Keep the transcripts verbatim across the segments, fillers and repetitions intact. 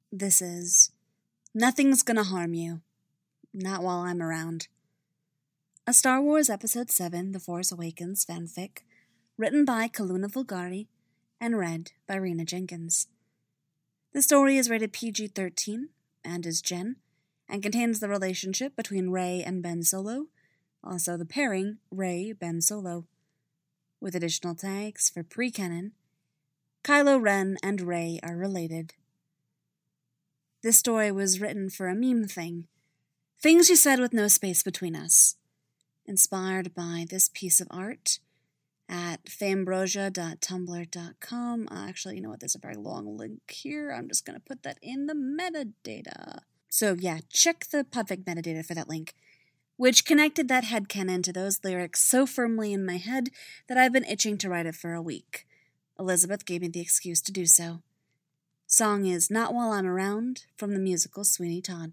this is Nothing's Gonna Harm You. Not While I'm Around. A Star Wars Episode seven, The Force Awakens fanfic, written by Kaluna Vulgari and read by Rena Jenkins. The story is rated P G thirteen, and is Gen, and contains the relationship between Rey and Ben Solo, also the pairing Rey-Ben Solo, with additional tags for pre-canon. Kylo Ren and Rey are related. This story was written for a meme thing. Things you said with no space between us. Inspired by this piece of art at fambrosia dot tumblr dot com. Uh, actually, you know what? There's a very long link here. I'm just going to put that in the metadata. So yeah, check the Podfic metadata for that link, which connected that headcanon to those lyrics so firmly in my head that I've been itching to write it for a week. Elizabeth gave me the excuse to do so. Song is Not While I'm Around from the musical Sweeney Todd.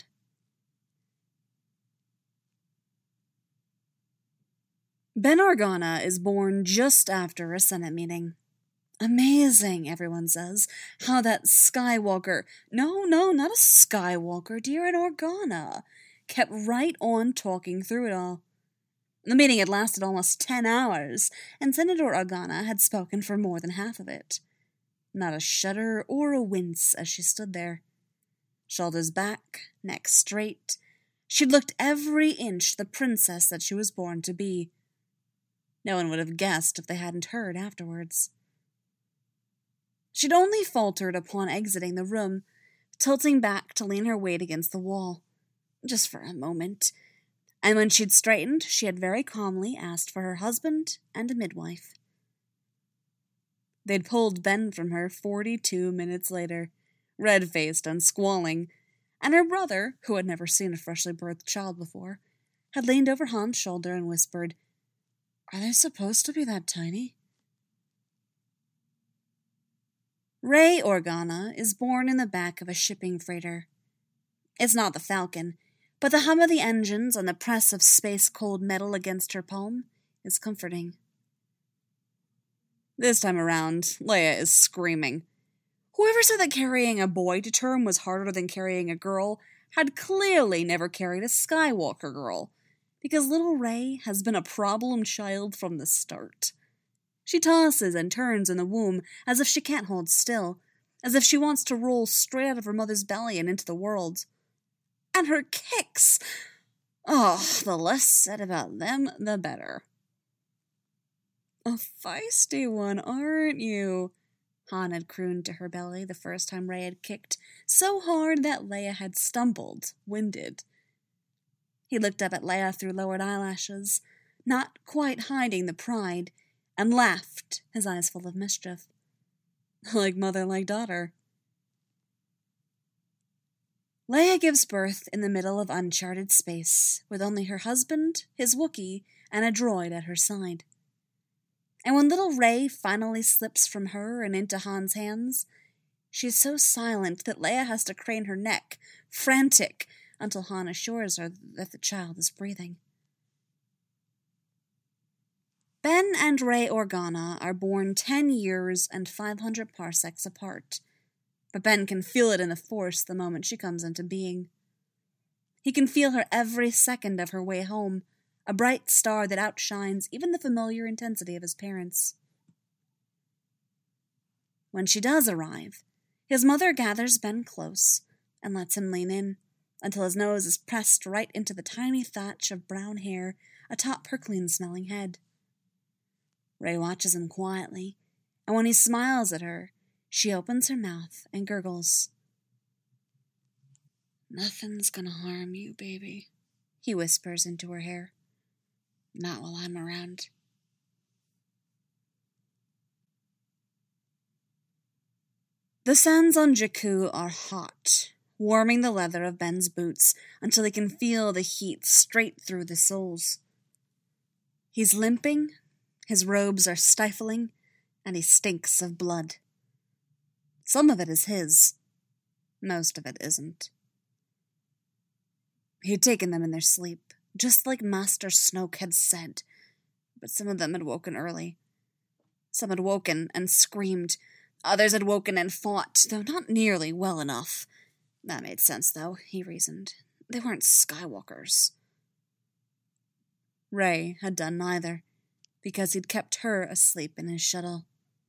Ben Organa is born just after a Senate meeting. Amazing, everyone says, how that Skywalker, no, no, not a Skywalker, dear, an Organa, kept right on talking through it all. The meeting had lasted almost ten hours, and Senator Organa had spoken for more than half of it. Not a shudder or a wince as she stood there. Shoulders back, neck straight, she'd looked every inch the princess that she was born to be. No one would have guessed if they hadn't heard afterwards. She'd only faltered upon exiting the room, tilting back to lean her weight against the wall. Just for a moment. And when she'd straightened, she had very calmly asked for her husband and a midwife. They'd pulled Ben from her forty-two minutes later, red-faced and squalling, and her brother, who had never seen a freshly birthed child before, had leaned over Han's shoulder and whispered, "Are they supposed to be that tiny?" Rey Organa is born in the back of a shipping freighter. It's not the Falcon, but the hum of the engines and the press of space-cold metal against her palm is comforting. This time around, Leia is screaming. Whoever said that carrying a boy to term was harder than carrying a girl had clearly never carried a Skywalker girl, because little Rey has been a problem child from the start. She tosses and turns in the womb as if she can't hold still, as if she wants to roll straight out of her mother's belly and into the world. And her kicks! Oh, the less said about them, the better. A feisty one, aren't you? Han had crooned to her belly the first time Rey had kicked, so hard that Leia had stumbled, winded. He looked up at Leia through lowered eyelashes, not quite hiding the pride, and laughed, his eyes full of mischief. Like mother, like daughter. Leia gives birth in the middle of uncharted space, with only her husband, his Wookiee, and a droid at her side. And when little Rey finally slips from her and into Han's hands, she is so silent that Leia has to crane her neck, frantic, until Han assures her that the child is breathing. Ben and Rey Organa are born ten years and five hundred parsecs apart, but Ben can feel it in the Force the moment she comes into being. He can feel her every second of her way home, a bright star that outshines even the familiar intensity of his parents. When she does arrive, his mother gathers Ben close and lets him lean in, until his nose is pressed right into the tiny thatch of brown hair atop her clean-smelling head. Rey watches him quietly, and when he smiles at her, she opens her mouth and gurgles. "Nothing's gonna harm you, baby," he whispers into her hair. "Not while I'm around." The sands on Jakku are hot, warming the leather of Ben's boots until he can feel the heat straight through the soles. He's limping, his robes are stifling, and he stinks of blood. Some of it is his. Most of it isn't. He'd taken them in their sleep, just like Master Snoke had said, but some of them had woken early. Some had woken and screamed. Others had woken and fought, though not nearly well enough. That made sense, though, he reasoned. They weren't Skywalkers. Rey had done neither, because he'd kept her asleep in his shuttle.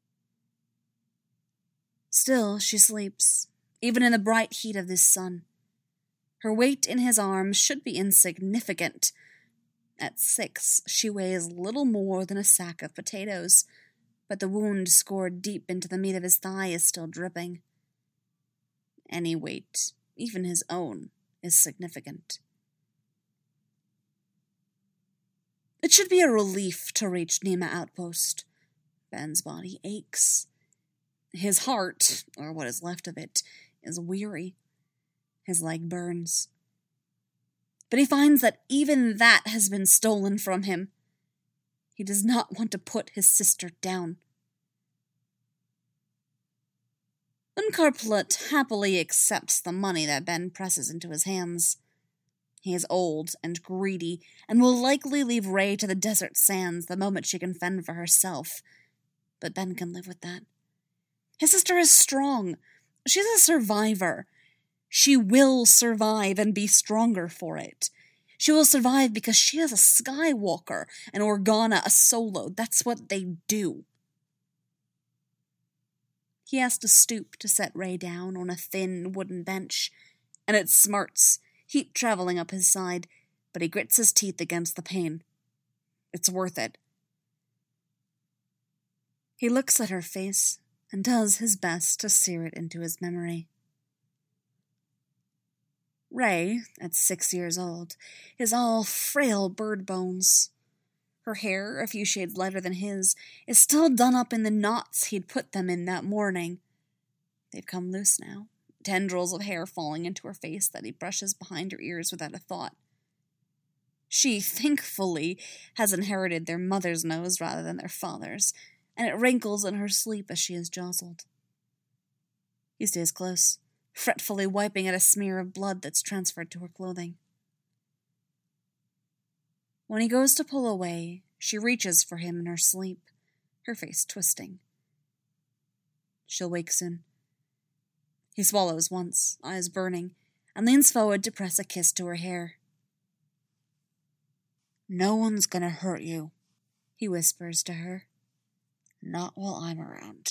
Still, she sleeps, even in the bright heat of this sun. Her weight in his arms should be insignificant. At six, she weighs little more than a sack of potatoes, but the wound scored deep into the meat of his thigh is still dripping. Any weight, even his own, is significant. It should be a relief to reach Niima Outpost. Ben's body aches. His heart, or what is left of it, is weary. His leg burns. But he finds that even that has been stolen from him. He does not want to put his sister down. Unkar Plutt happily accepts the money that Ben presses into his hands. He is old and greedy, and will likely leave Rey to the desert sands the moment she can fend for herself. But Ben can live with that. His sister is strong. She's a survivor. She will survive and be stronger for it. She will survive because she is a Skywalker, and Organa a Solo. That's what they do. He has to stoop to set Rey down on a thin wooden bench, and it smarts, heat traveling up his side, but he grits his teeth against the pain. It's worth it. He looks at her face and does his best to sear it into his memory. Rey, at six years old, is all frail bird bones. Her hair, a few shades lighter than his, is still done up in the knots he'd put them in that morning. They've come loose now, tendrils of hair falling into her face that he brushes behind her ears without a thought. She, thankfully, has inherited their mother's nose rather than their father's, and it wrinkles in her sleep as she is jostled. He stays close, fretfully wiping at a smear of blood that's transferred to her clothing. When he goes to pull away, she reaches for him in her sleep, her face twisting. She'll wake soon. He swallows once, eyes burning, and leans forward to press a kiss to her hair. "No one's gonna hurt you," he whispers to her. "Not while I'm around."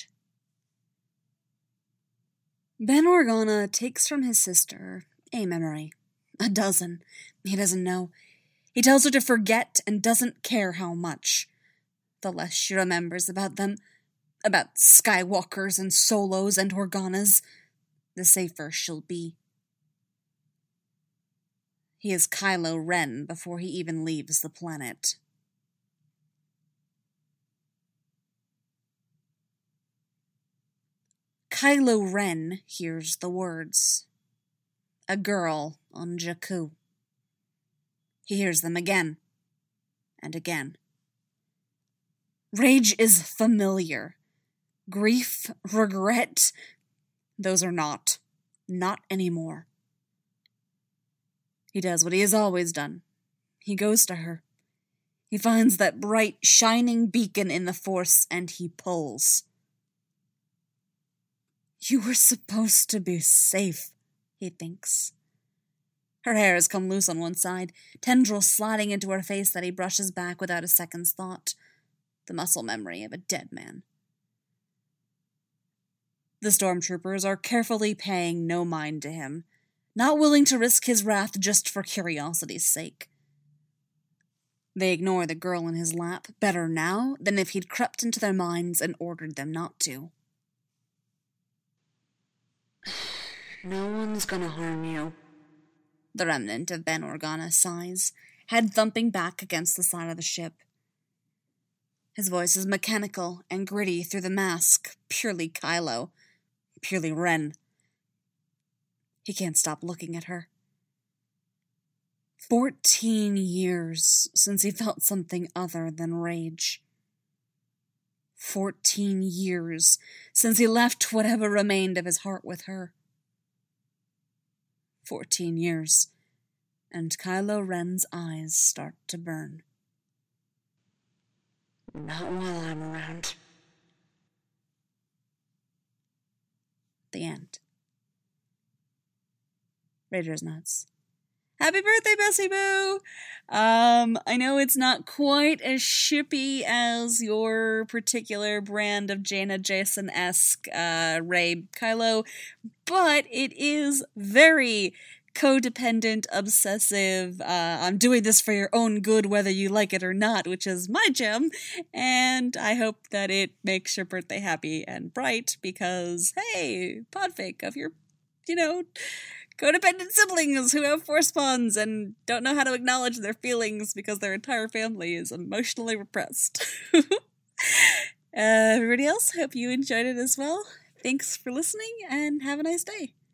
Ben Organa takes from his sister a memory. A dozen. He doesn't know. He tells her to forget and doesn't care how much. The less she remembers about them, about Skywalkers and Solos and Organas, the safer she'll be. He is Kylo Ren before he even leaves the planet. Kylo Ren hears the words. A girl on Jakku. He hears them again, and again. Rage is familiar. Grief, regret, those are not. Not anymore. He does what he has always done. He goes to her. He finds that bright, shining beacon in the Force, and he pulls. You were supposed to be safe, he thinks. Her hair has come loose on one side, tendrils sliding into her face that he brushes back without a second's thought. The muscle memory of a dead man. The stormtroopers are carefully paying no mind to him, not willing to risk his wrath just for curiosity's sake. They ignore the girl in his lap better now than if he'd crept into their minds and ordered them not to. No one's gonna harm you. The remnant of Ben Organa sighs, head thumping back against the side of the ship. His voice is mechanical and gritty through the mask, purely Kylo, purely Ren. He can't stop looking at her. Fourteen years since he felt something other than rage. Fourteen years since he left whatever remained of his heart with her. Fourteen years, and Kylo Ren's eyes start to burn. Not while I'm around. The end. Reader's Notes. Happy birthday, Bessie Boo! Um, I know it's not quite as shippy as your particular brand of Jaina Jason-esque uh, Rey Kylo, but it is very codependent, obsessive, uh, I'm doing this for your own good whether you like it or not, which is my gem, and I hope that it makes your birthday happy and bright, because, hey, podfake of your, you know, codependent siblings who have force bonds and don't know how to acknowledge their feelings because their entire family is emotionally repressed. uh, everybody else, hope you enjoyed it as well. Thanks for listening, and have a nice day.